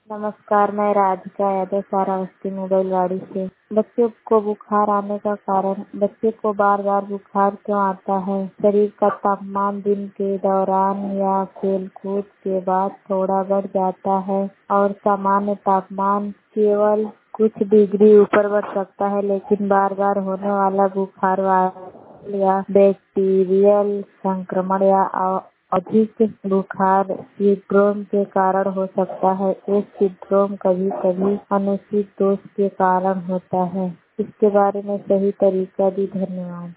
नमस्कार, मैं राधिका यादव सारावस्ती मोबाइलवाड़ी से। बच्चों को बुखार आने का कारण, बच्चे को बार बार बुखार क्यों आता है? शरीर का तापमान दिन के दौरान या खेल-कूद के बाद थोड़ा बढ़ जाता है और सामान्य तापमान केवल कुछ डिग्री ऊपर बढ़ सकता है, लेकिन बार बार होने वाला बुखार वायरल या बैक्टीरियल संक्रमण या अधिक बुखार सिंड्रोम के कारण हो सकता है। एक सिंड्रोम कभी-कभी अनुचित डोज के कारण होता है। इसके बारे में सही तरीका दी। धन्यवाद।